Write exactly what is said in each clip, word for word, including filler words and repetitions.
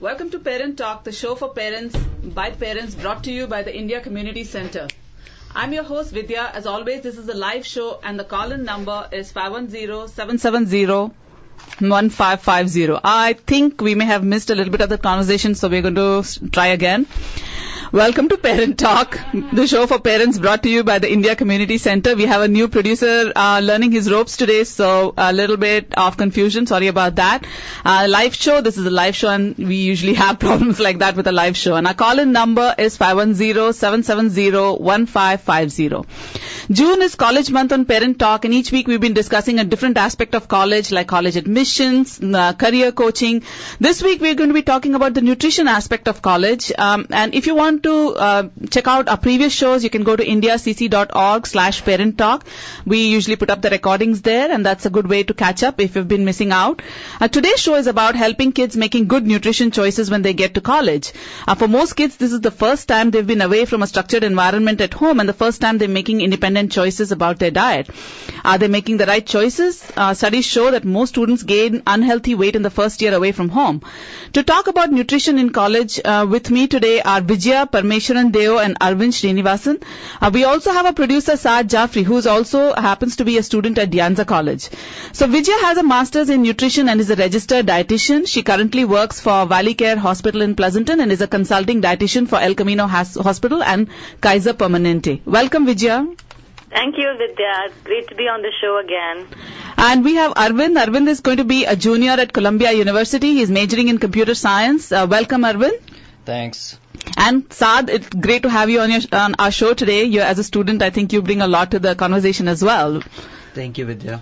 Welcome to Parent Talk, the show for parents, by parents, brought to you by the India Community Center. I'm your host, Vidya. As always, this is a live show, and the call-in number is five one zero, seven seven zero, one five five zero. I think we may have missed a little bit of the conversation, so we're going to try again. Welcome to Parent Talk, the show for parents brought to you by the India Community Center. We have a new producer uh, learning his ropes today, so a little bit of confusion. Sorry about that. Uh, live show, this is a live show, and we usually have problems like that with a live show. And our call-in number is five one zero, seven seven zero, one five five zero. June is College Month on Parent Talk, and each week we've been discussing a different aspect of college, like college admissions, uh, career coaching. This week we're going to be talking about the nutrition aspect of college. Um, and if you want to uh, check out our previous shows, you can go to indiacc.org slash parent talk. We usually put up the recordings there, and that's a good way to catch up if you've been missing out. Uh, today's show is about helping kids making good nutrition choices when they get to college. Uh, for most kids, this is the first time they've been away from a structured environment at home, and the first time they're making independent choices about their diet. Are they making the right choices? Uh, studies show that most students gain unhealthy weight in the first year away from home. To talk about nutrition in college, uh, with me today are Vijaya, Parmeshwaran Deo, and Arvind Srinivasan. Uh, we also have a producer, Saad Jafri, who also happens to be a student at Dianza College. So Vijaya has a master's in nutrition and is a registered dietitian. She currently works for Valley Care Hospital in Pleasanton and is a consulting dietitian for El Camino Has- Hospital and Kaiser Permanente. Welcome, Vijaya. Thank you, Vidya. Great to be on the show again. And we have Arvind. Arvind is going to be a junior at Columbia University. He's majoring in computer science. Uh, welcome, Arvind. Thanks. And Saad, it's great to have you on, your, on our show today. You, as a student, I think you bring a lot to the conversation as well. Thank you, Vidya.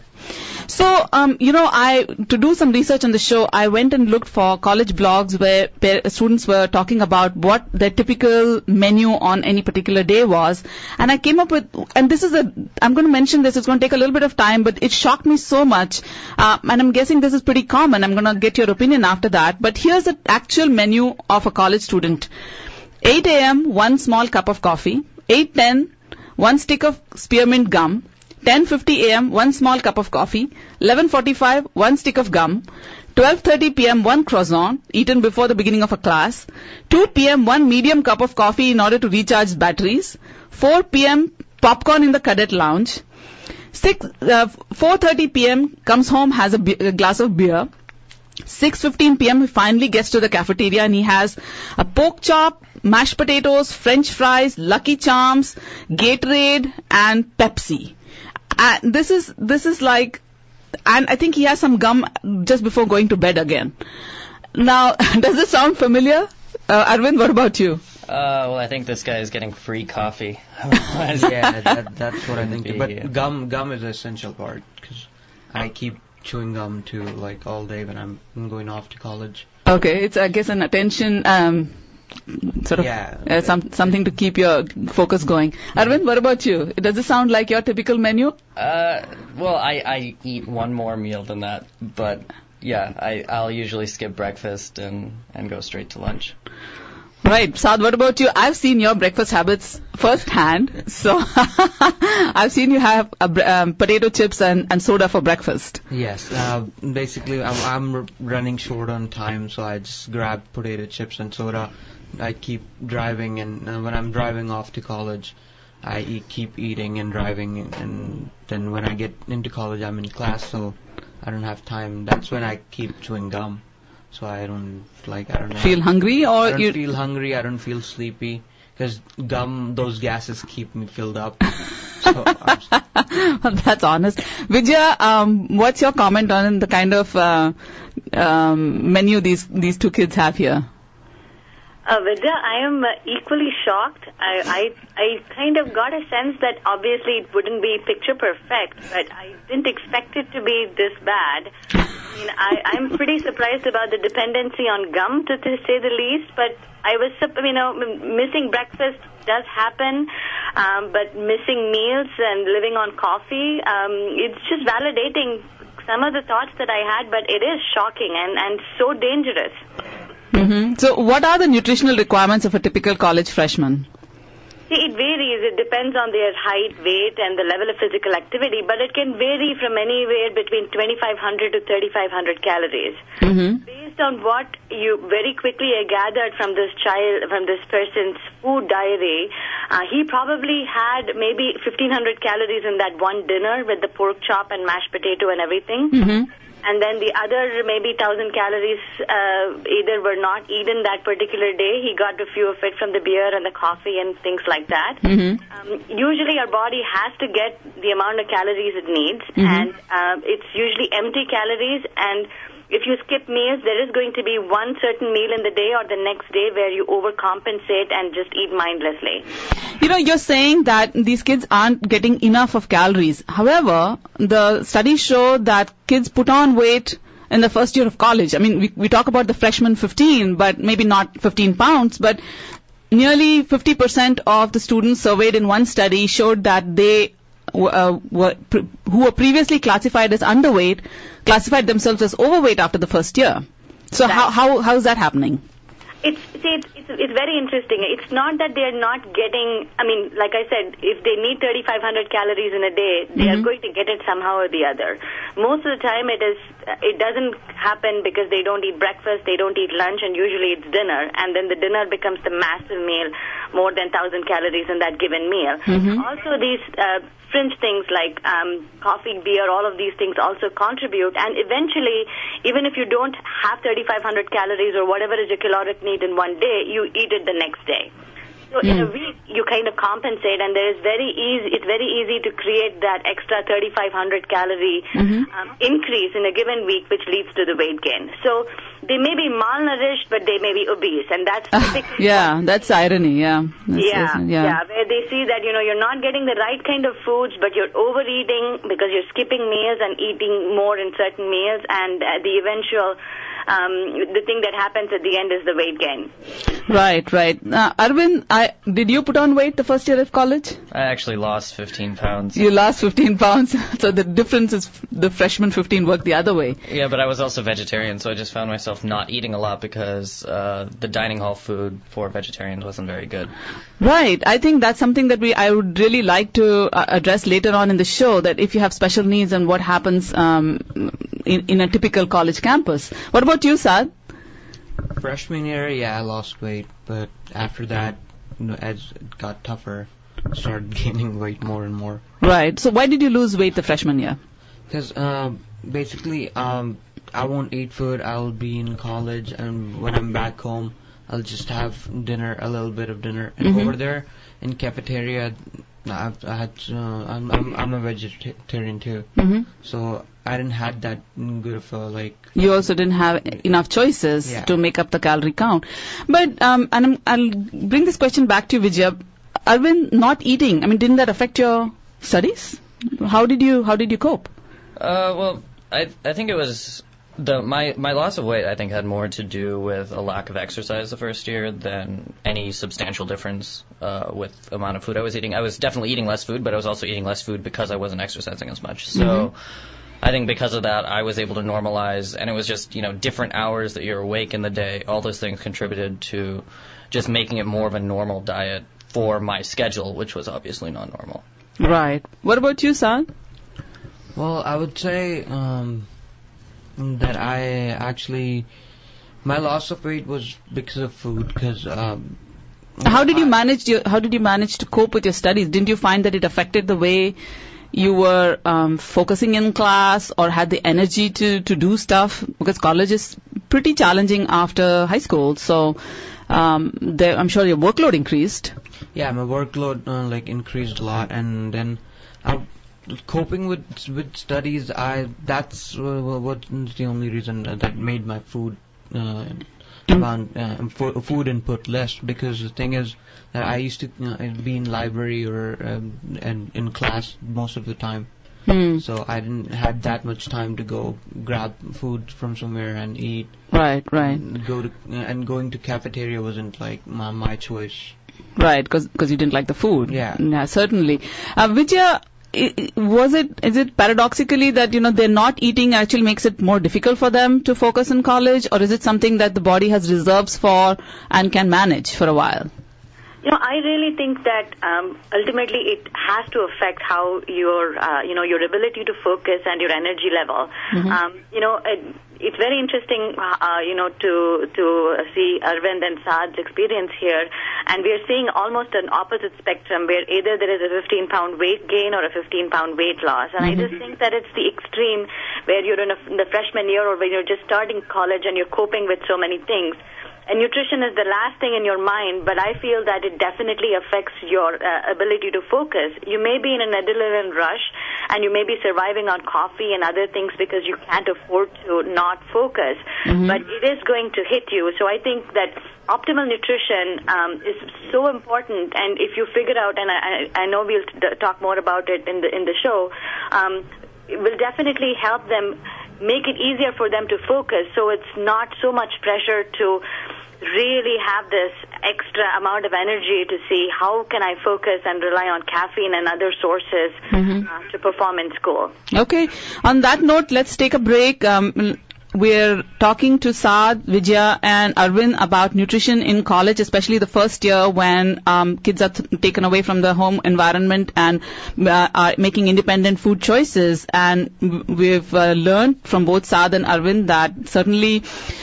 So, um, you know, I to do some research on the show, I went and looked for college blogs where pa- students were talking about what their typical menu on any particular day was, and I came up with, and this is a, I'm going to mention this, it's going to take a little bit of time, but it shocked me so much, uh, and I'm guessing this is pretty common. I'm going to get your opinion after that, but here's the actual menu of a college student. eight a.m., one small cup of coffee. eight ten, one stick of spearmint gum. ten fifty a.m., one small cup of coffee. eleven forty-five, one stick of gum. twelve thirty p.m., one croissant, eaten before the beginning of a class. two p.m., one medium cup of coffee in order to recharge batteries. four p.m., popcorn in the cadet lounge. six, uh, four thirty p.m., comes home, has a, be- a glass of beer. six fifteen p.m., he finally gets to the cafeteria and he has a pork chop, mashed potatoes, French fries, Lucky Charms, Gatorade, and Pepsi. And this is this is like, and I think he has some gum just before going to bed again. Now, does this sound familiar? Uh, Arvind, what about you? Uh, well, I think this guy is getting free coffee. yeah, that, that's what I think. Be, But yeah. gum, gum is an essential part because I keep chewing gum too, like all day when I'm going off to college. Okay, it's I guess an attention. Um, Sort of yeah. uh, some, something to keep your focus going. Arvind, what about you? Does it sound like your typical menu? Uh, well, I, I eat one more meal than that, but yeah, I, I'll usually skip breakfast and, and go straight to lunch. Right. Saad, what about you? I've seen your breakfast habits firsthand. So I've seen you have a, um, potato chips and, and soda for breakfast. Yes. Uh, basically, I'm, I'm r- running short on time, so I just grab potato chips and soda. I keep driving, and uh, when I'm driving off to college, I eat, keep eating and driving, and, and then when I get into college, I'm in class, so I don't have time. That's when I keep chewing gum. So I don't like I don't know, feel hungry, or I don't you feel hungry. I don't feel sleepy because gum, those gases keep me filled up. So well, that's honest. Vijaya, um, what's your comment on the kind of uh, um, menu these these two kids have here? Uh, Vidya, I am uh, equally shocked. I, I I kind of got a sense that obviously it wouldn't be picture perfect, but I didn't expect it to be this bad. I mean, I, I'm pretty surprised about the dependency on gum, to, to say the least, but I was, you know, missing breakfast does happen, um, but missing meals and living on coffee, um, it's just validating some of the thoughts that I had, but it is shocking and, and so dangerous. Mm-hmm. So what are the nutritional requirements of a typical college freshman? See, it varies. It depends on their height, weight, and the level of physical activity, but it can vary from anywhere between twenty-five hundred to thirty-five hundred calories. Mm-hmm. Based based on what you very quickly gathered from this child, from this person's food diary, uh, he probably had maybe fifteen hundred calories in that one dinner with the pork chop and mashed potato and everything. Mm-hmm. And then the other maybe one thousand calories uh, either were not eaten that particular day. He got a few of it from the beer and the coffee and things like that. Mm-hmm. Um, usually our body has to get the amount of calories it needs, Mm-hmm. and uh, it's usually empty calories. And if you skip meals, there is going to be one certain meal in the day or the next day where you overcompensate and just eat mindlessly. You know, you're saying that these kids aren't getting enough of calories. However, the studies show that kids put on weight in the first year of college. I mean, we, we talk about the freshman fifteen, but maybe not fifteen pounds, but nearly fifty percent of the students surveyed in one study showed that they uh, were, pre- who were previously classified as underweight classified themselves as overweight after the first year. So how, how, how is that happening? It's, see, it's, it's, it's very interesting. It's not that they're not getting, I mean, like I said, if they need thirty-five hundred calories in a day, they Mm-hmm. are going to get it somehow or the other. Most of the time it is, it doesn't happen because they don't eat breakfast, they don't eat lunch, and usually it's dinner, and then the dinner becomes the massive meal, more than one thousand calories in that given meal. Mm-hmm. Also, these uh, fringe things like um, coffee, beer, all of these things also contribute, and eventually, even if you don't have thirty-five hundred calories or whatever is your caloric need in one day, you eat it the next day. So in a week, you kind of compensate, and there is very easy. It's very easy to create that extra thirty-five hundred calorie Mm-hmm. um, increase in a given week, which leads to the weight gain. So they may be malnourished, but they may be obese, and that's typically Yeah, that's irony, yeah. That's, yeah, that's- yeah, where they see that, you know, you're not getting the right kind of foods, but you're overeating because you're skipping meals and eating more in certain meals, and uh, the eventual, um, the thing that happens at the end is the weight gain. Right, right. Now, Arvind, I, did you put on weight the first year of college? I actually lost fifteen pounds. You lost fifteen pounds, so the difference is the freshman fifteen worked the other way. Yeah, but I was also vegetarian, so I just found myself not eating a lot because uh, the dining hall food for vegetarians wasn't very good. Right. I think that's something that we I would really like to uh, address later on in the show, that if you have special needs and what happens um, in, in a typical college campus. What about you, Saad? Freshman year, yeah, I lost weight, but after that, you know, as it got tougher, I started gaining weight more and more. Right. So why did you lose weight the freshman year? Because um, basically, um, I won't eat food. I'll be in college, and when I'm back home, I'll just have dinner, a little bit of dinner. And Mhm. over there in cafeteria, I've, I had, uh, I'm, I'm, I'm a vegetarian too, Mm-hmm. so I didn't have that good of a like. You also didn't have enough choices Yeah. to make up the calorie count. But um, and I'm, I'll bring this question back to you, Vijaya. Arvind, not eating, I mean, didn't that affect your studies? How did you How did you cope? Uh, well, I I think it was the my my loss of weight. I think had more to do with a lack of exercise the first year than any substantial difference uh, with the amount of food I was eating. I was definitely eating less food, but I was also eating less food because I wasn't exercising as much. So. Mhm. I think because of that, I was able to normalize, and it was just, you know, different hours that you're awake in the day. All those things contributed to just making it more of a normal diet for my schedule, which was obviously not normal. Right. What about you, Saad? Well, I would say um, that I actually my loss of weight was because of food. Because um, How did you I- manage your How did you manage to cope with your studies? Didn't you find that it affected the way you were um, focusing in class or had the energy to, to do stuff? Because college is pretty challenging after high school. So um, there, I'm sure your workload increased. Yeah, my workload uh, like increased a lot, and then I, coping with with studies, I that's uh, what's the only reason that made my food uh, amount uh, fo- food input less. Because the thing is that I used to uh, be in library or um, and in class most of the time, Hmm. so I didn't have that much time to go grab food from somewhere and eat. Right, right, Go to and going to cafeteria wasn't like my my choice. right. Because you didn't like the food. Yeah. Yeah, certainly. Uh, Vijaya, i- i- was it is it paradoxically that you know they're not eating actually makes it more difficult for them to focus in college, or is it something that the body has reserves for and can manage for a while? You know, I really think that um, ultimately it has to affect how your, uh, you know, your ability to focus and your energy level. Mhm. Um, you know, uh, it's very interesting, uh, you know, to to see Arvind and Saad's experience here, and we are seeing almost an opposite spectrum where either there is a fifteen pound weight gain or a fifteen pound weight loss, and mm-hmm. I just think that it's the extreme where you're in, a, in the freshman year or when you're just starting college and you're coping with so many things. And nutrition is the last thing in your mind, but I feel that it definitely affects your uh, ability to focus. You may be in an adrenaline rush, and you may be surviving on coffee and other things because you can't afford to not focus, mm-hmm. but it is going to hit you. So I think that optimal nutrition um, is so important, and if you figure out, and I, I know we'll t- talk more about it in the in the show, um, it will definitely help them make it easier for them to focus, so it's not so much pressure to really have this extra amount of energy to see how can I focus and rely on caffeine and other sources mm-hmm. uh, to perform in school. Okay. On that note, let's take a break. Um, We're talking to Saad, Vijaya, and Arvind about nutrition in college, especially the first year when um, kids are th- taken away from the home environment and uh, are making independent food choices. And we've uh, learned from both Saad and Arvind that certainly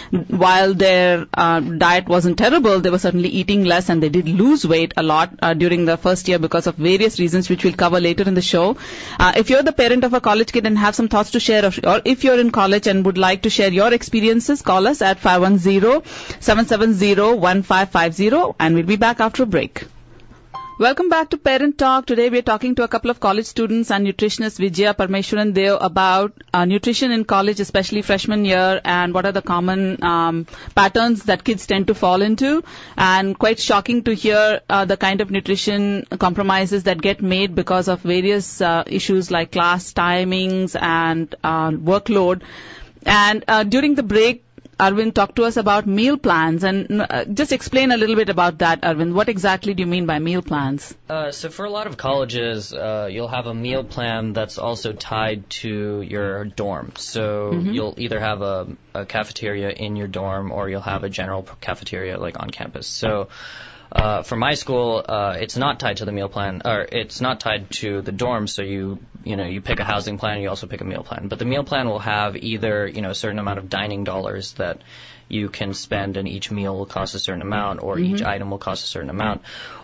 while their uh, diet wasn't terrible, they were certainly eating less, and they did lose weight a lot uh, during the first year because of various reasons, which we'll cover later in the show. Uh, if you're the parent of a college kid and have some thoughts to share, or if you're in college and would like to share Share your experiences, call us at five one zero, seven seven zero, one five five zero, and we'll be back after a break. Welcome back to Parent Talk. Today we're talking to a couple of college students and nutritionists, Vijaya, Parmeshwaran, Dev, about uh, nutrition in college, especially freshman year, and what are the common um, patterns that kids tend to fall into. And quite shocking to hear uh, the kind of nutrition compromises that get made because of various uh, issues like class timings and uh, workload. And uh, during the break, Arvind talked to us about meal plans, and uh, just explain a little bit about that, Arvind. What exactly do you mean by meal plans? Uh, so for a lot of colleges, uh, you'll have a meal plan that's also tied to your dorm. So mm-hmm. you'll either have a, a cafeteria in your dorm, or you'll have a general cafeteria like on campus. So Uh, for my school, uh, it's not tied to the meal plan, or it's not tied to the dorm. So you, you know, you pick a housing plan, you also pick a meal plan. But the meal plan will have either, you know, a certain amount of dining dollars that you can spend, and each meal will cost a certain amount, or mm-hmm. each item will cost a certain amount,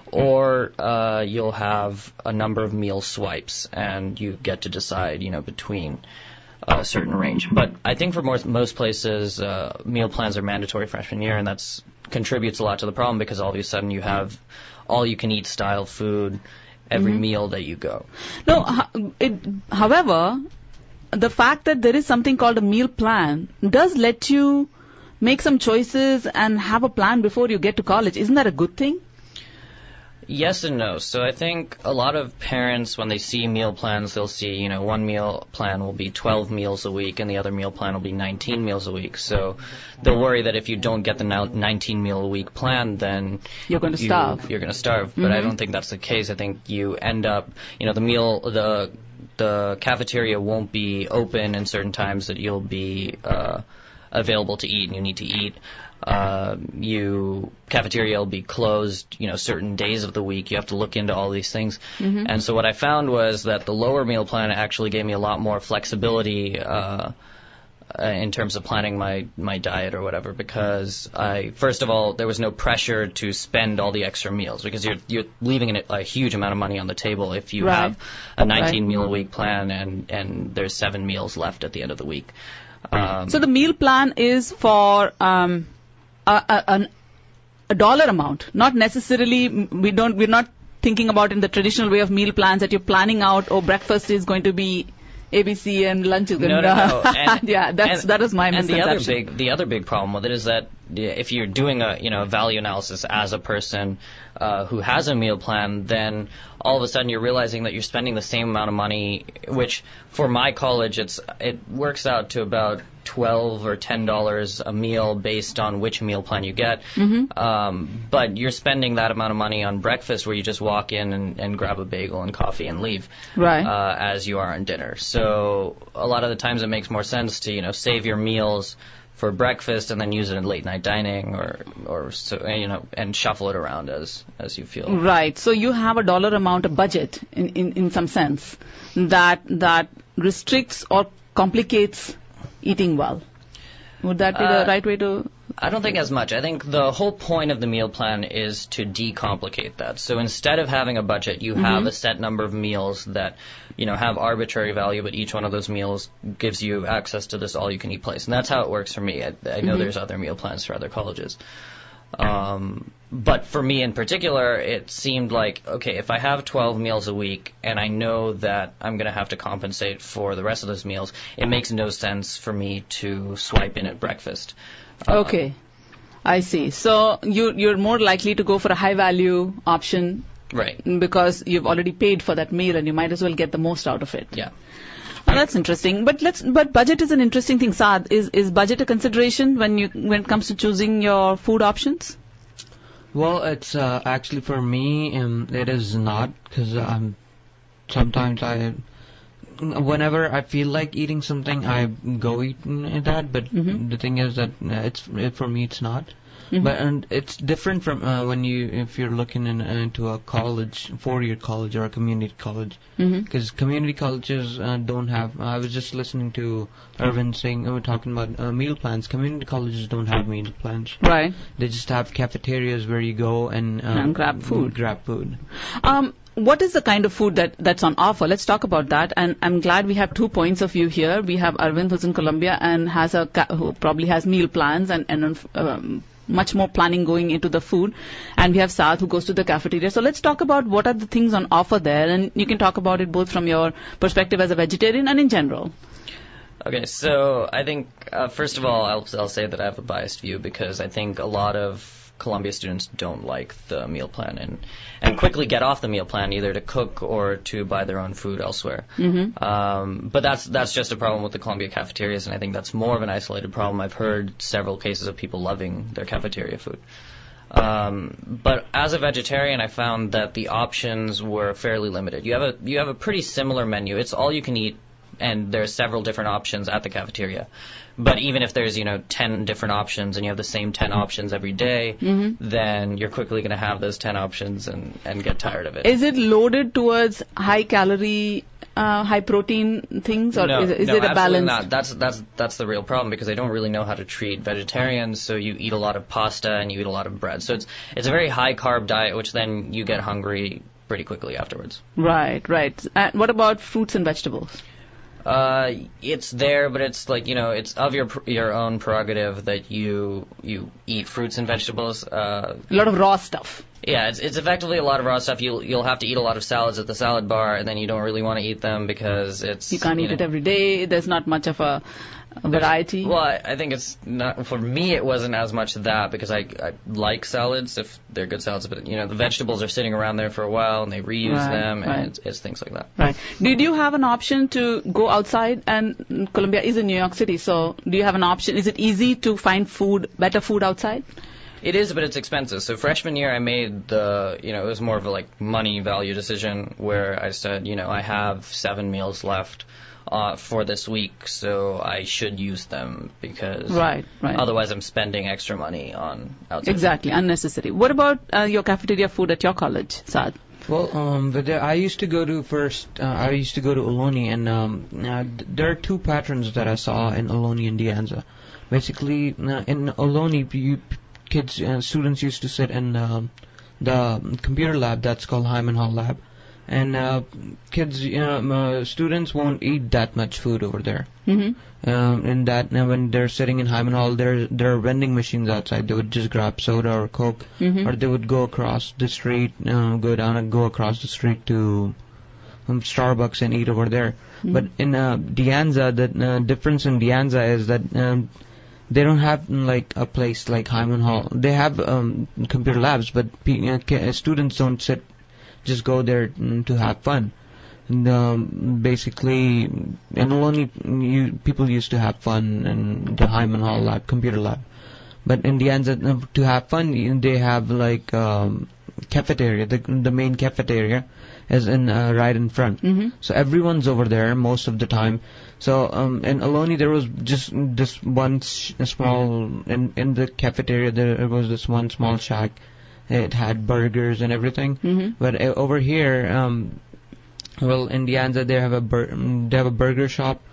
or uh, you'll have a number of meal swipes, and you get to decide, you know, between a certain range. But I think for most, most places, uh, meal plans are mandatory freshman year, and that's contributes a lot to the problem, because all of a sudden you have all-you-can-eat style food every mm-hmm. meal that you go. No, it, however, the fact that there is something called a meal plan does let you make some choices and have a plan before you get to college. Isn't that a good thing? Yes and no. So I think a lot of parents, when they see meal plans, they'll see, you know, one meal plan will be twelve meals a week, and the other meal plan will be nineteen meals a week. So they'll worry that if you don't get the nineteen meal a week plan, then you're going to you, starve. You're going to starve. Mm-hmm. But I don't think that's the case. I think you end up, you know, the meal, the the cafeteria won't be open in certain times that you'll be uh, available to eat, and you need to eat. Uh, you cafeteria will be closed, you know, certain days of the week. You have to look into all these things. Mm-hmm. And so what I found was that the lower meal plan actually gave me a lot more flexibility uh, in terms of planning my, my diet or whatever, because I, first of all, there was no pressure to spend all the extra meals, because you're you're leaving a, a huge amount of money on the table if you right. have a nineteen right. meal a week plan and, and there's seven meals left at the end of the week. Um, so the meal plan is for um, a, a, a dollar amount, not necessarily. We don't. We're not thinking about in the traditional way of meal plans that you're planning out. Oh, breakfast is going to be A B C and lunch is going no, to. No, no, and, yeah, that's and, that is my and misconception. And the other big, the other big problem with it is that if you're doing a, you know, a value analysis as a person uh, who has a meal plan, then all of a sudden you're realizing that you're spending the same amount of money, which for my college it's it works out to about twelve or ten dollars a meal based on which meal plan you get. Mm-hmm. Um, but you're spending that amount of money on breakfast, where you just walk in and, and grab a bagel and coffee and leave, right? Uh, as you are on dinner. So a lot of the times it makes more sense to, you know, save your meals for breakfast and then use it in late night dining, or or so, you know, and shuffle it around as as you feel. Right. So you have a dollar amount of budget in, in, in some sense that that restricts or complicates eating well. Would that be Uh, the right way to? I don't think as much. I think the whole point of the meal plan is to decomplicate that. So instead of having a budget, you have Mm-hmm. a set number of meals that, you know, have arbitrary value, but each one of those meals gives you access to this all-you-can-eat place. And that's how it works for me. I, I know Mm-hmm. there's other meal plans for other colleges. Um, but for me in particular, it seemed like, okay, if I have twelve meals a week and I know that I'm going to have to compensate for the rest of those meals, it makes no sense for me to swipe in at breakfast. Uh, Okay, I see. So you you're more likely to go for a high value option Right. because you've already paid for that meal and you might as well get the most out of it. Yeah. Oh, that's interesting. But let's but budget is an interesting thing. Saad, is is budget a consideration when you when it comes to choosing your food options? Well, it's uh, actually for me, um, it is not, because um, sometimes I, whenever I feel like eating something, I go eat that. But Mhm. the thing is that uh, it's it, for me, it's not. Mhm. But and it's different from uh, when you if you're looking in, into a college, four-year college or a community college, Mm-hmm. because community colleges uh, don't have. I was just listening to Irvin saying, uh, we're talking about uh, meal plans. Community colleges don't have meal plans. Right. They just have cafeterias where you go and, um, And grab food. Grab food. Um, what is the kind of food that, that's on offer? Let's talk about that. And I'm glad we have two points of view here. We have Arvind, who's in Colombia and has a ca- who probably has meal plans and and um, much more planning going into the food. And we have Saad, who goes to the cafeteria. So let's talk about what are the things on offer there, and you can talk about it both from your perspective as a vegetarian and in general. Okay, so I think, uh, first of all, I'll, I'll say that I have a biased view because I think a lot of Columbia students don't like the meal plan and, and quickly get off the meal plan either to cook or to buy their own food elsewhere. Mm-hmm. Um, but that's that's just a problem with the Columbia cafeterias, and I think that's more of an isolated problem. I've heard several cases of people loving their cafeteria food. Um, but as a vegetarian, I found that the options were fairly limited. You have a you have a pretty similar menu. It's all you can eat, and there are several different options at the cafeteria. But even if there's, you know, ten different options and you have the same ten options every day, Mm-hmm. then you're quickly going to have those ten options and, and get tired of it. Is it loaded towards high calorie, uh, high protein things, or no, is, it- is no, it a absolutely balance? not. That's that's that's the real problem because they don't really know how to treat vegetarians. So you eat a lot of pasta and you eat a lot of bread. So it's it's a very high carb diet, which then you get hungry pretty quickly afterwards. Right, right. And what about fruits and vegetables? Uh, it's there, but it's like, you know, it's of your pr- your own prerogative that you you eat fruits and vegetables. Uh, A lot of raw stuff. yeah, it's it's effectively a lot of raw stuff. You'll you'll have to eat a lot of salads at the salad bar, and then you don't really want to eat them because it's You can't eat know, it every day. There's not much of a, a variety. Well, I, I think it's not for me. It wasn't as much that because I I like salads if they're good salads, but you know the vegetables are sitting around there for a while and they reuse Right, them, and right. it's, it's things like that. Right. Did you have an option to go outside? And Columbia is in New York City, so do you have an option? Is it easy to find food, better food outside? It is, but it's expensive. So freshman year, I made the, you know, it was more of a like money value decision where I said, you know, I have seven meals left uh, for this week, so I should use them because Right, right. otherwise I'm spending extra money on outside. Exactly, unnecessary. What about uh, your cafeteria food at your college, Saad? Well, um, but there, I used to go to first. Uh, I used to go to Ohlone, and um, uh, d- there are two patterns that I saw in Ohlone and De Anza. Basically, uh, in Ohlone, you kids, uh, students used to sit in um, the computer lab that's called Hyman Hall Lab, and uh, kids, um, uh, students won't eat that much food over there. Mm-hmm. Um, and that now when they're sitting in Hyman Hall, there there are vending machines outside. They would just grab soda or Coke, Mhm. or they would go across the street, uh, go down and go across the street to um, Starbucks and eat over there. Mhm. But in uh, De Anza, the uh, difference in De Anza is that um, they don't have mm, like a place like Hyman Hall. They have um, computer labs, but pe- uh, ca- students don't sit, just go there mm, to have fun. And, um, basically, and only you, people used to have fun in the Hyman Hall lab, computer lab. But in the end, uh, to have fun, you- they have like um, cafeteria. The the main cafeteria is in uh, right in front. Mm-hmm. So everyone's over there most of the time. So um, in Ohlone, there was just this one sh- small in in the cafeteria. There was this one small shack. It had burgers and everything. Mm-hmm. But uh, over here, um, well, in De Anza, they have a bur- mm, they have a burger shop,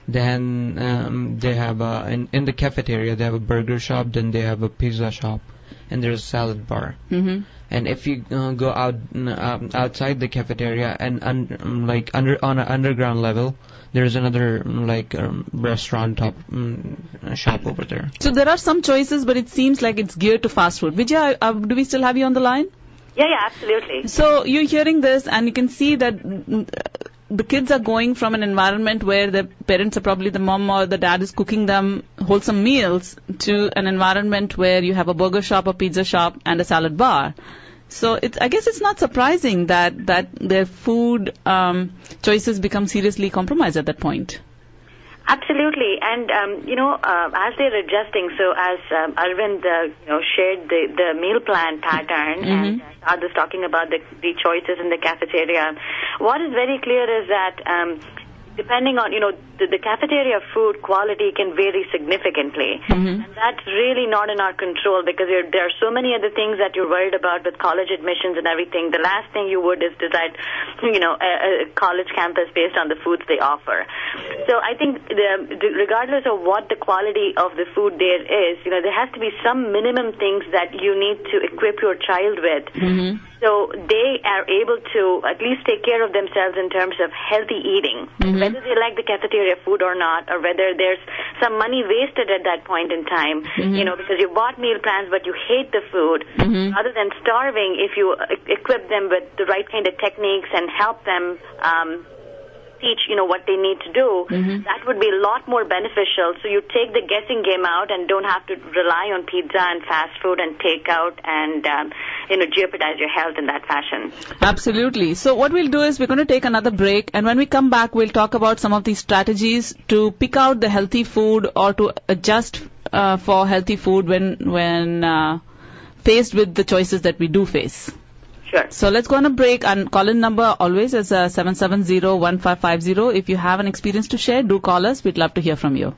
Then um, they have a, in, in the cafeteria they have a burger shop, then they have a pizza shop, and there's a salad bar. Mm-hmm. And if you uh, go out um, outside the cafeteria and un, um, like under on an underground level, there's another um, like um, restaurant top um, shop over there. So there are some choices, but it seems like it's geared to fast food. Vijay, uh, do we still have you on the line? Yeah, yeah, absolutely. So you're hearing this, and you can see that mm, the kids are going from an environment where the parents are probably the mom or the dad is cooking them wholesome meals to an environment where you have a burger shop, a pizza shop, and a salad bar. So it's, I guess it's not surprising that, that their food um, choices become seriously compromised at that point. Absolutely, and um, you know, uh, as they're adjusting, so as um, Arvind, uh, you know, shared the, the meal plan pattern, Mm-hmm. and uh, Saad was talking about the, the choices in the cafeteria. What is very clear is that um, depending on, you know, the, the cafeteria food quality can vary significantly. Mm-hmm. And that's really not in our control because there, there are so many other things that you're worried about with college admissions and everything. The last thing you would is decide, you know, a, a college campus based on the foods they offer. So I think the, the, regardless of what the quality of the food there is, you know, there has to be some minimum things that you need to equip your child with. Mm-hmm. So they are able to at least take care of themselves in terms of healthy eating, Mm-hmm. whether they like the cafeteria food or not, or whether there's some money wasted at that point in time, Mm-hmm. you know, because you bought meal plans but you hate the food. Mm-hmm. Rather than starving, if you e- equip them with the right kind of techniques and help them um, teach, you know, what they need to do, Mm-hmm. that would be a lot more beneficial. So you take the guessing game out and don't have to rely on pizza and fast food and takeout and, um, you know, jeopardize your health in that fashion. Absolutely. So what we'll do is we're going to take another break, and when we come back, we'll talk about some of these strategies to pick out the healthy food or to adjust uh, for healthy food when when uh, faced with the choices that we do face. Sure. So let's go on a break, and call-in number always is uh, seven seven zero, one five five zero. If you have an experience to share, do call us. We'd love to hear from you.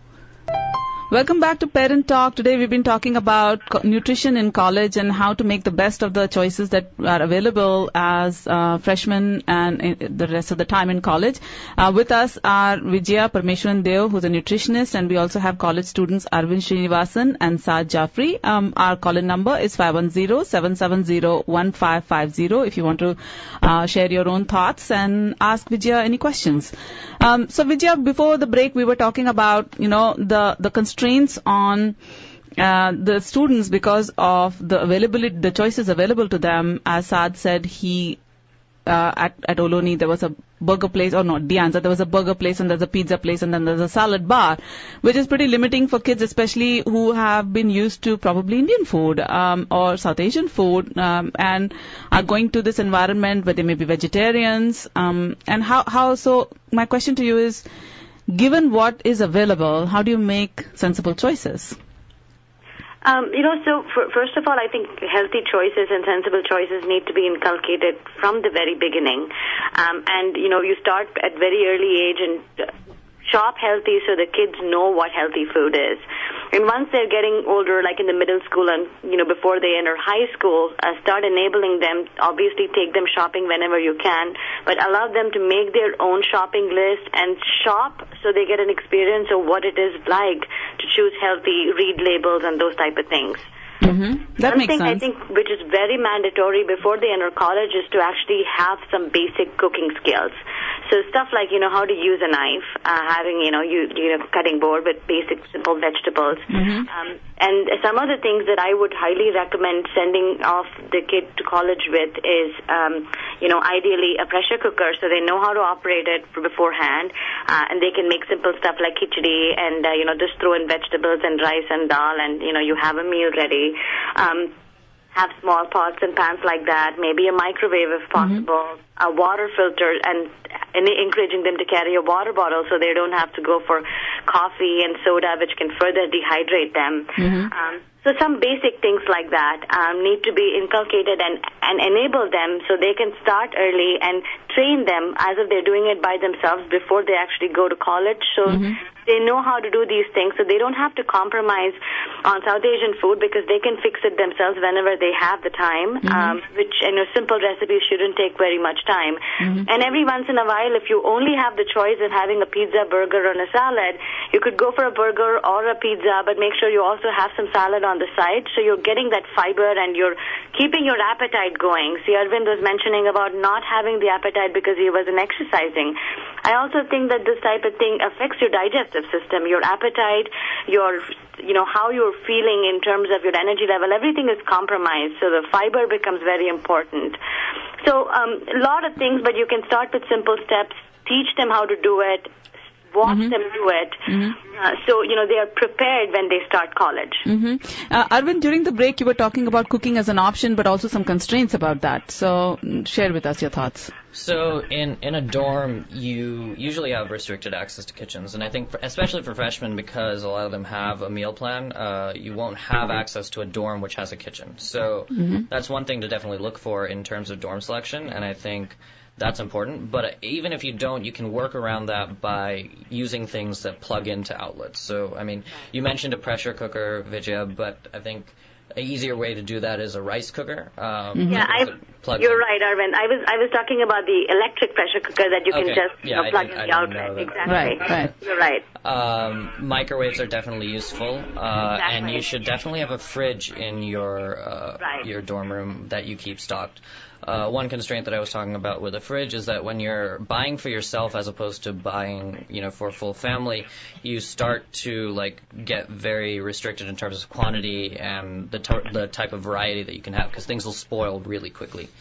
Welcome back to Parent Talk. Today we've been talking about co- nutrition in college and how to make the best of the choices that are available as uh, freshmen and uh, the rest of the time in college. Uh, with us are Vijaya Parmeshwaran Deo, who's a nutritionist, and we also have college students Arvind Srinivasan and Saad Jaffrey. Um, our call-in number is five one zero, seven seven zero, one five five zero if you want to uh, share your own thoughts and ask Vijaya any questions. Um, so Vijaya, before the break we were talking about, you know, the, the constraints on uh, the students because of the availability, the choices available to them. As Saad said, he uh, at at Ohlone there was a burger place, or not, De Anza, there was a burger place and there's a pizza place and then there's a salad bar, which is pretty limiting for kids, especially who have been used to probably Indian food um, or South Asian food um, and are going to this environment where they may be vegetarians. Um, and how, how, so my question to you is, given what is available, how do you make sensible choices? Um, you know, so for, first of all, I think healthy choices and sensible choices need to be inculcated from the very beginning. Um, and, you know, you start at very early age and uh, shop healthy so the kids know what healthy food is. And once they're getting older, like in the middle school and, you know, before they enter high school, uh, start enabling them, obviously take them shopping whenever you can, but allow them to make their own shopping list and shop so they get an experience of what it is like to choose healthy, read labels and those type of things. Mm-hmm. That One makes thing sense. I think which is very mandatory before they enter college is to actually have some basic cooking skills. So stuff like, you know, how to use a knife, uh, having, you know, you, you know, cutting board with basic simple vegetables. Mm-hmm. Um, and some other things that I would highly recommend sending off the kid to college with is, um, you know, ideally a pressure cooker so they know how to operate it beforehand, uh, and they can make simple stuff like khichdi and, uh, you know, just throw in vegetables and rice and dal and, you know, you have a meal ready. Um, have small pots and pans like that, maybe a microwave if possible, mm-hmm. a water filter, and, and encouraging them to carry a water bottle so they don't have to go for coffee and soda, which can further dehydrate them. Mm-hmm. Um, so some basic things like that um, need to be inculcated and, and enable them so they can start early and train them as if they're doing it by themselves before they actually go to college. So mm-hmm. they know how to do these things, so they don't have to compromise on South Asian food because they can fix it themselves whenever they have the time, mm-hmm. um, which, you know, simple recipes shouldn't take very much time. Mm-hmm. And every once in a while, if you only have the choice of having a pizza, burger, and a salad, you could go for a burger or a pizza, but make sure you also have some salad on the side, so you're getting that fiber and you're keeping your appetite going. See, Arvind was mentioning about not having the appetite because he wasn't exercising. I also think that this type of thing affects your digestive system, your appetite, your, you know, how you're feeling in terms of your energy level. Everything is compromised, so the fiber becomes very important. So um, a lot of things, but you can start with simple steps, teach them how to do it, watch mm-hmm. them do it, mm-hmm. uh, so, you know, they are prepared when they start college. Mm-hmm. Uh, Arvind, during the break, you were talking about cooking as an option, but also some constraints about that. So share with us your thoughts. So in, in a dorm, you usually have restricted access to kitchens. And I think, for, especially for freshmen, because a lot of them have a meal plan, uh, you won't have access to a dorm which has a kitchen. So mm-hmm. that's one thing to definitely look for in terms of dorm selection. And I think that's important, but even if you don't, you can work around that by using things that plug into outlets. So, I mean, you mentioned a pressure cooker, Vijaya, but I think an easier way to do that is a rice cooker. Um, mm-hmm. Yeah, I, you're in. right, Arvind. I was I was talking about the electric pressure cooker that you okay. can just you yeah, know, plug I in did, the outlet. Exactly. Right, right. You're right. Um, microwaves are definitely useful, uh, exactly. and you should definitely have a fridge in your uh, right. your dorm room that you keep stocked. Uh, one constraint that I was talking about with a fridge is that when you're buying for yourself as opposed to buying, you know, for a full family, you start to like get very restricted in terms of quantity and the to- the type of variety that you can have because things will spoil really quickly.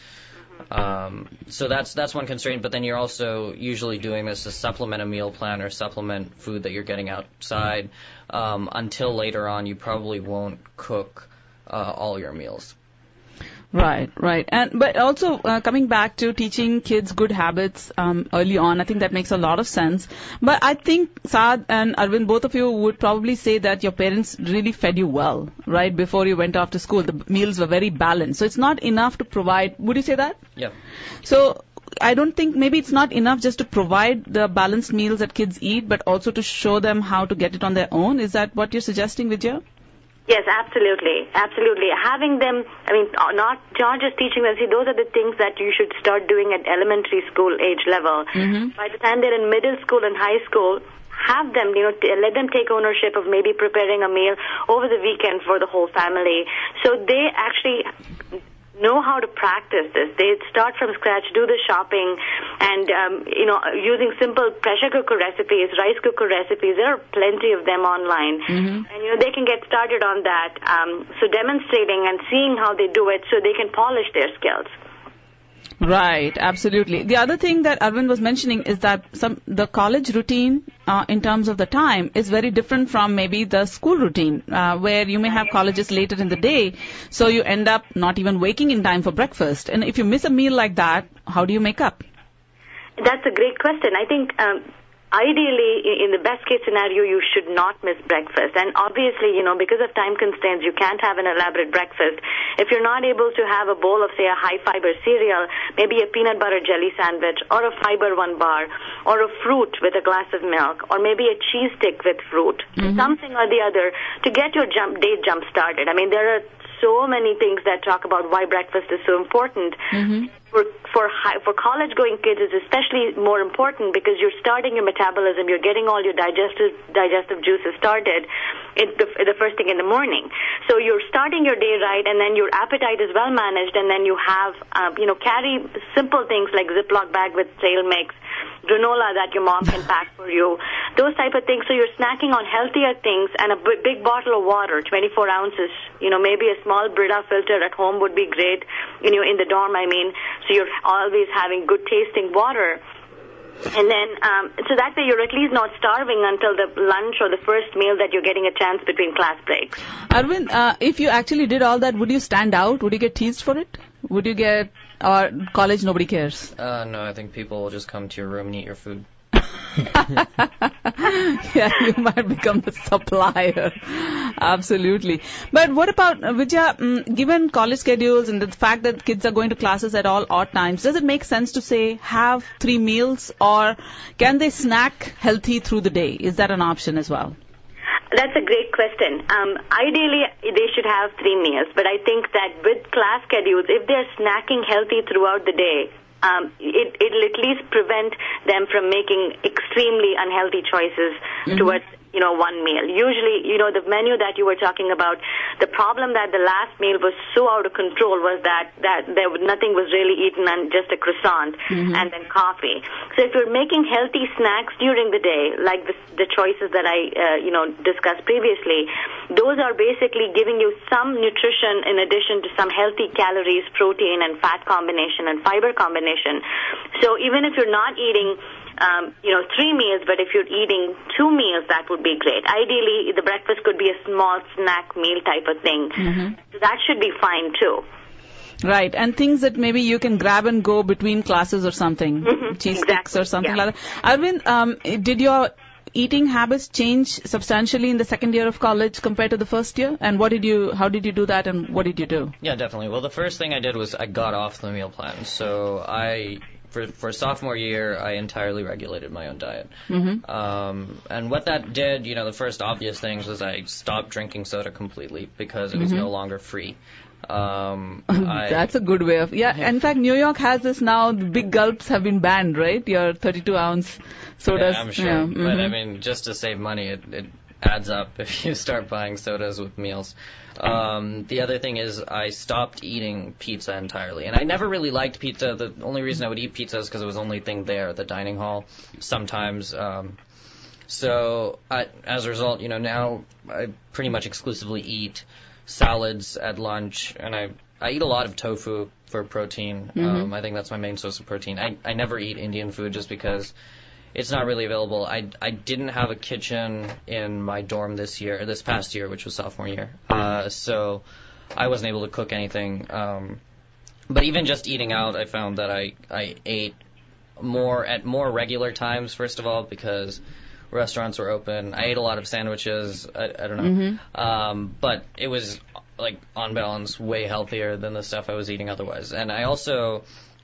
Um, so that's that's one constraint, but then you're also usually doing this to supplement a meal plan or supplement food that you're getting outside. Um, until later on, you probably won't cook uh, all your meals. Right, right. And but also uh, coming back to teaching kids good habits um, early on, I think that makes a lot of sense. But I think Saad and Arvind, both of you would probably say that your parents really fed you well, right, before you went off to school. The meals were very balanced. So it's not enough to provide. Would you say that? Yeah. So I don't think maybe it's not enough just to provide the balanced meals that kids eat, but also to show them how to get it on their own. Is that what you're suggesting, Vijaya? Yes, absolutely, absolutely. Having them, I mean, not not just teaching them. See, those are the things that you should start doing at elementary school age level. Mm-hmm. By the time they're in middle school and high school, have them, you know, t- let them take ownership of maybe preparing a meal over the weekend for the whole family. So they actually know how to practice this. They start from scratch, do the shopping, and, um, you know, using simple pressure cooker recipes, rice cooker recipes. There are plenty of them online. Mm-hmm. And, you know, they can get started on that. Um, so demonstrating and seeing how they do it so they can polish their skills. Right, absolutely. The other thing that Arvind was mentioning is that some the college routine uh, in terms of the time is very different from maybe the school routine uh, where you may have colleges later in the day, so you end up not even waking in time for breakfast. And if you miss a meal like that, how do you make up? That's a great question. I think um, ideally, in the best case scenario, you should not miss breakfast. And obviously, you know, because of time constraints, you can't have an elaborate breakfast. If you're not able to have a bowl of, say, a high-fiber cereal, maybe a peanut butter jelly sandwich, or a fiber one bar, or a fruit with a glass of milk, or maybe a cheese stick with fruit, mm-hmm. something or the other, to get your jump, day jump started. I mean, there are so many things that talk about why breakfast is so important. Mm-hmm. For for high, for college-going kids, it's especially more important because you're starting your metabolism, you're getting all your digestive digestive juices started in the, the first thing in the morning. So you're starting your day right, and then your appetite is well managed, and then you have, um, you know, carry simple things like Ziploc bag with trail mix, granola that your mom can pack for you, those type of things. So you're snacking on healthier things, and a b- big bottle of water, twenty-four ounces. You know, maybe a small Brita filter at home would be great. You know, in the dorm, I mean. So you're always having good tasting water. And then, um, so that way you're at least not starving until the lunch or the first meal that you're getting a chance between class breaks. Arvind, uh, if you actually did all that, would you stand out? Would you get teased for it? Would you get, or college, nobody cares? Uh, no, I think people will just come to your room and eat your food. Yeah, you might become the supplier. Absolutely. But what about, uh, Vidya, um, given college schedules and the fact that kids are going to classes at all odd times, does it make sense to say have three meals, or can they snack healthy through the day? Is that an option as well? That's a great question. Um, ideally, they should have three meals, but I think that with class schedules, if they're snacking healthy throughout the day, um, it, it'll at least prevent them from making extremely unhealthy choices mm-hmm. towards, you know, one meal. Usually, you know, the menu that you were talking about, the problem that the last meal was so out of control was that, that there was, nothing was really eaten and just a croissant mm-hmm. and then coffee. So if you're making healthy snacks during the day, like the, the choices that I, uh, you know, discussed previously, those are basically giving you some nutrition in addition to some healthy calories, protein and fat combination and fiber combination. So even if you're not eating Um, you know, three meals, but if you're eating two meals, that would be great. Ideally, the breakfast could be a small snack meal type of thing. Mm-hmm. So that should be fine, too. Right, and things that maybe you can grab and go between classes or something, mm-hmm. cheese exactly. sticks or something yeah. like that. Arvind, um, did your eating habits change substantially in the second year of college compared to the first year? And what did you, how did you do that, and what did you do? Yeah, definitely. Well, the first thing I did was I got off the meal plan. So I... For, for sophomore year, I entirely regulated my own diet. Mm-hmm. Um, and what that did, you know, the first obvious things was I stopped drinking soda completely because it was mm-hmm. no longer free. Um, I, That's a good way of, yeah, in fact, New York has this now, the big gulps have been banned, right? Your thirty-two ounce sodas. Yeah, I'm sure. Yeah, mm-hmm. But I mean, just to save money, it, it adds up if you start buying sodas with meals. Um, the other thing is I stopped eating pizza entirely. And I never really liked pizza. The only reason I would eat pizza is because it was the only thing there at the dining hall sometimes. Um, so I, as a result, you know, now I pretty much exclusively eat salads at lunch. And I, I eat a lot of tofu for protein. Mm-hmm. Um, I think that's my main source of protein. I, I never eat Indian food just because it's not really available. I, I didn't have a kitchen in my dorm this year, this past year, which was sophomore year. Uh, so I wasn't able to cook anything. Um, but even just eating out, I found that I, I ate more at more regular times, first of all, because restaurants were open. I ate a lot of sandwiches. I, I don't know. Mm-hmm. Um, but it was, like, on balance, way healthier than the stuff I was eating otherwise. And I also...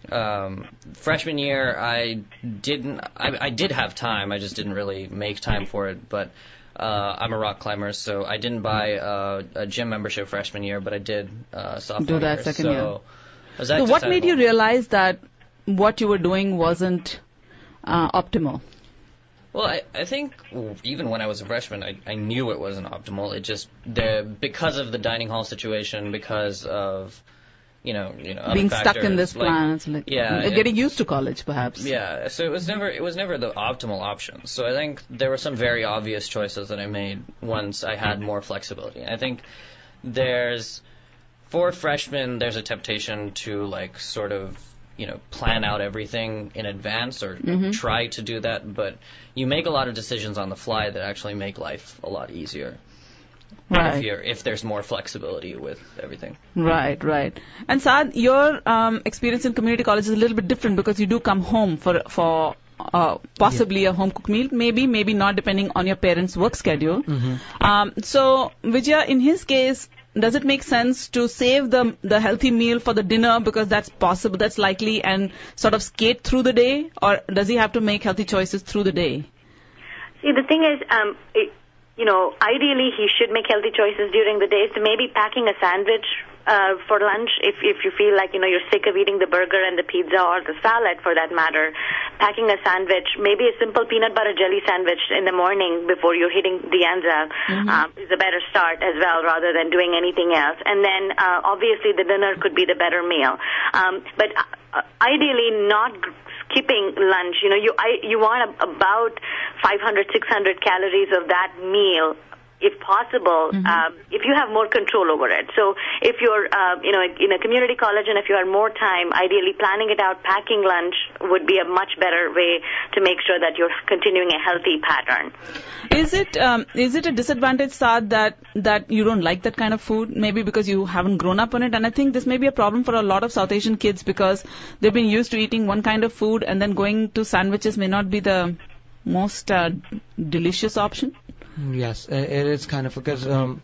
Um, freshman year, I didn't. I, I did have time. I just didn't really make time for it. But uh, I'm a rock climber, so I didn't buy uh, a gym membership freshman year, but I did uh, sophomore Do that year. second so year. Was so what made you realize that what you were doing wasn't uh, optimal? Well, I, I think even when I was a freshman, I, I knew it wasn't optimal. It just the because of the dining hall situation, because of You know, you know, being factors, stuck in this like, plan, it's like yeah, getting it, used to college, perhaps. Yeah, so it was never it was never the optimal option. So I think there were some very obvious choices that I made once I had more flexibility. I think there's for freshmen there's a temptation to like sort of you know plan out everything in advance or mm-hmm. try to do that, but you make a lot of decisions on the fly that actually make life a lot easier. Right. If, you're, if there's more flexibility with everything. Right, right. And Saad, your um, experience in community college is a little bit different because you do come home for for uh, possibly yeah. a home cooked meal, maybe, maybe not, depending on your parents' work schedule. Mm-hmm. Um, so, Vijaya, in his case, does it make sense to save the the healthy meal for the dinner because that's possible, that's likely, and sort of skate through the day, or does he have to make healthy choices through the day? See, the thing is, um, it, you know, ideally he should make healthy choices during the day. So maybe packing a sandwich uh, for lunch if if you feel like, you know, you're sick of eating the burger and the pizza or the salad for that matter. Packing a sandwich, maybe a simple peanut butter jelly sandwich in the morning before you're hitting the Anza mm-hmm. um, is a better start as well rather than doing anything else. And then uh, obviously the dinner could be the better meal. Um, but uh, ideally not skipping lunch. You know, you I, you want a, about five hundred, six hundred calories of that meal, if possible, mm-hmm. um, if you have more control over it. So if you're, uh, you know, in a community college and if you have more time, ideally planning it out, packing lunch would be a much better way to make sure that you're continuing a healthy pattern. Is it um, is it a disadvantage, Saad, that that you don't like that kind of food, maybe because you haven't grown up on it? And I think this may be a problem for a lot of South Asian kids because they've been used to eating one kind of food and then going to sandwiches may not be the most uh, delicious option? Yes, i- it is kind of because, um,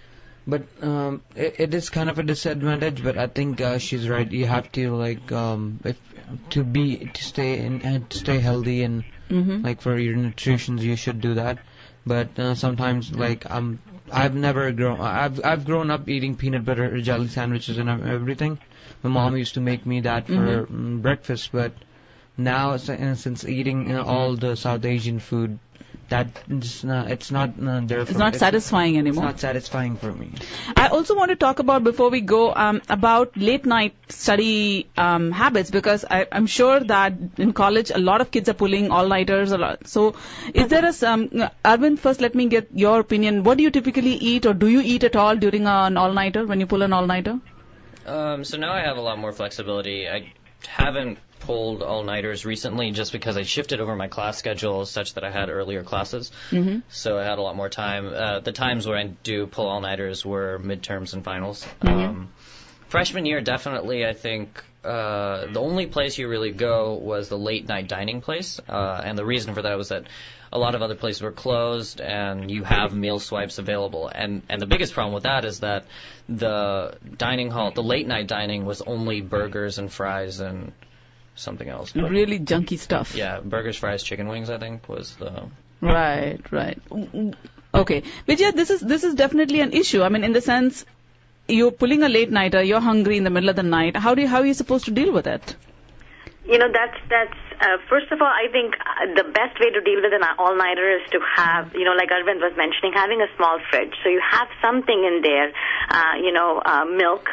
but um, it, it is kind of a disadvantage. But I think uh, she's right. You have to like um, if to be to stay in and to stay healthy and Mm-hmm. like for your nutrition, you should do that. But uh, sometimes like I'm I've never grown I've I've grown up eating peanut butter jelly sandwiches and everything. My mom used to make me that for Mhm. mm, breakfast, but now s- uh, since eating uh, all the South Asian food, that it's not, it's not uh, there. It's for- not satisfying It's anymore. not satisfying for me. I also want to talk about, before we go, um, about late night study um, habits, because I, I'm sure that in college a lot of kids are pulling all-nighters a lot. So is there a, um, Arvind, first let me get your opinion. What do you typically eat, or do you eat at all during an all-nighter, when you pull an all-nighter? Um, so now I have a lot more flexibility. I haven't pulled all-nighters recently just because I shifted over my class schedule such that I had earlier classes. Mm-hmm. So I had a lot more time. Uh, the times where I do pull all-nighters were midterms and finals. Mhm. Um, freshman year, definitely, I think uh, the only place you really go was the late-night dining place. Uh, and the reason for that was that a lot of other places were closed and you have meal swipes available. And, and the biggest problem with that is that the dining hall, the late-night dining was only burgers and fries and something else. But, Really junky stuff. yeah, burgers, fries, chicken wings, I think, was the... Right, right. Okay. Vijaya, this is this is definitely an issue. I mean, in the sense, you're pulling a late nighter, you're hungry in the middle of the night. How do you, how are you supposed to deal with it? You know, that's, that's, uh, first of all, I think uh, the best way to deal with an all-nighter is to have, you know, like Arvind was mentioning, having a small fridge. So you have something in there, uh, you know, uh, milk,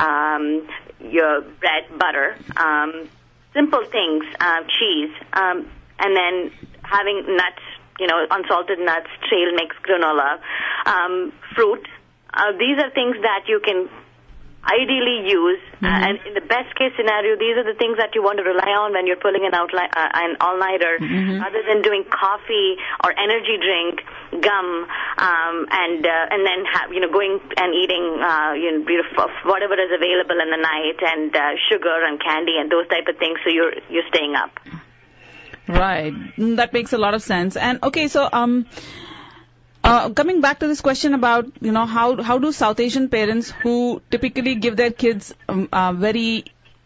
um, your bread, butter, um, simple things, uh, cheese, um, and then having nuts, you know, unsalted nuts, trail mix, granola, um, fruit. Uh, these are things that you can ideally use, Mhm. uh, and in the best case scenario, these are the things that you want to rely on when you're pulling an outli- uh, an all-nighter, Mhm. rather than doing coffee or energy drink, gum, um, and uh, and then have, you know, going and eating uh, you know, beautiful, whatever is available in the night, and uh, sugar and candy and those type of things. So you're you're staying up. Right. Mm, That makes a lot of sense. And okay, so um, uh, coming back to this question about, you know, how how do South Asian parents who typically give their kids um, uh, very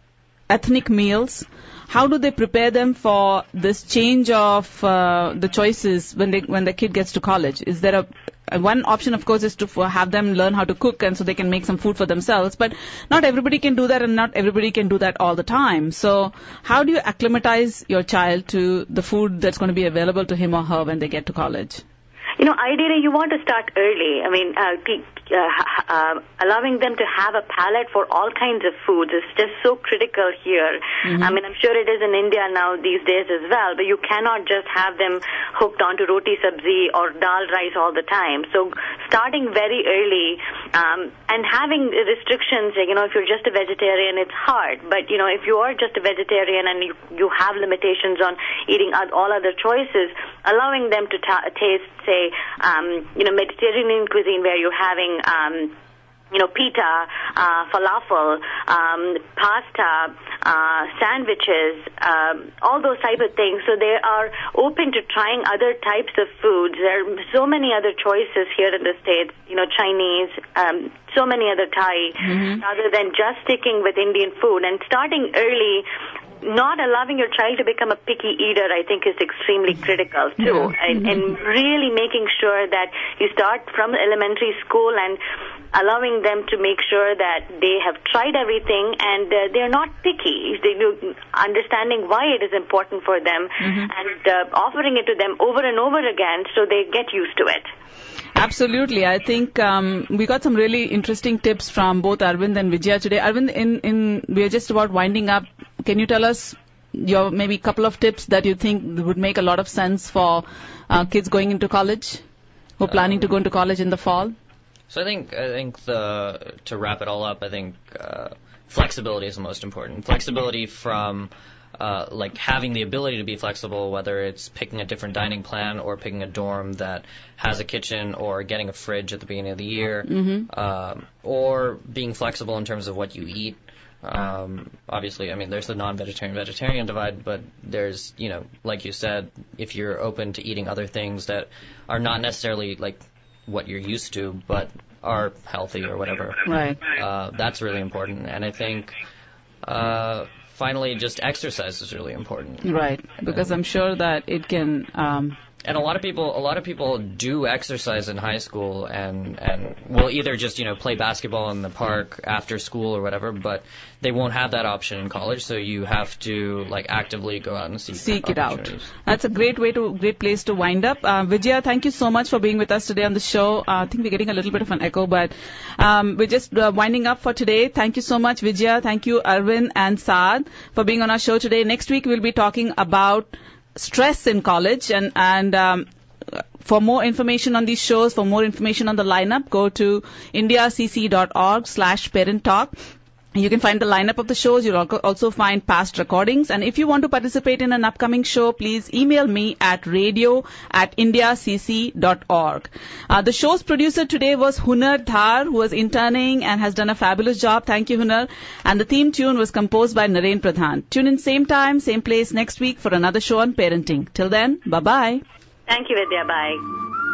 ethnic meals, how do they prepare them for this change of uh, the choices when they when the kid gets to college? Is there a uh, one option, of course, is to f- have them learn how to cook, and so they can make some food for themselves. But not everybody can do that, and not everybody can do that all the time. So how do you acclimatize your child to the food that's going to be available to him or her when they get to college? You know, ideally, you want to start early. I mean, uh, te- uh, uh, allowing them to have a palate for all kinds of foods is just so critical here. Mm-hmm. I mean, I'm sure it is in India now these days as well, but you cannot just have them hooked onto roti sabzi or dal rice all the time. So starting very early um, and having restrictions, you know, if you're just a vegetarian, it's hard. But, you know, if you are just a vegetarian and you, you have limitations on eating all other choices, allowing them to ta- taste, say, um, you know, Mediterranean cuisine where you're having, um, you know, pita, uh, falafel, um, pasta, uh, sandwiches, um, all those type of things. So they are open to trying other types of foods. There are so many other choices here in the States, you know, Chinese, um, so many other Thai, Mm-hmm. rather than just sticking with Indian food. And starting early, not allowing your child to become a picky eater, I think, is extremely critical, too. Yeah. And, and really making sure that you start from elementary school and allowing them to make sure that they have tried everything and uh, they're not picky. They do understanding why it is important for them Mhm. and uh, offering it to them over and over again so they get used to it. Absolutely. I think um, we got some really interesting tips from both Arvind and Vijaya today. Arvind, in, in, we are just about winding up. Can you tell us your maybe couple of tips that you think would make a lot of sense for uh, kids going into college, who are planning to go into college in the fall? So I think I think the to wrap it all up, I think uh, flexibility is the most important. Flexibility from uh, like having the ability to be flexible, whether it's picking a different dining plan or picking a dorm that has a kitchen or getting a fridge at the beginning of the year, Mm-hmm. um, or being flexible in terms of what you eat. Um, obviously, I mean, there's the non-vegetarian vegetarian divide, but there's, you know, like you said, if you're open to eating other things that are not necessarily like what you're used to, but are healthy or whatever, Right. uh, that's really important. And I think, uh, finally, just exercise is really important. Right. Because I'm sure that it can. Um, And a lot of people, a lot of people do exercise in high school, and and will either just you know play basketball in the park after school or whatever, but they won't have that option in college. So you have to like actively go out and seek seek it out. opportunities. That's a great way to, great place to wind up. Uh, Vijaya, thank you so much for being with us today on the show. Uh, I think we're getting a little bit of an echo, but um, we're just uh, winding up for today. Thank you so much, Vijaya. Thank you, Arvind and Saad, for being on our show today. Next week we'll be talking about stress in college, and and um, for more information on these shows, for more information on the lineup, go to indiacc.org slash parent talk. You can find the lineup of the shows. You'll also find past recordings. And if you want to participate in an upcoming show, please email me at radio at indiacc dot org. Uh, the show's producer today was Hunar Dhar, who was interning and has done a fabulous job. Thank you, Hunar. And the theme tune was composed by Naren Pradhan. Tune in same time, same place next week for another show on parenting. Till then, bye-bye. Thank you, Vidya. Bye.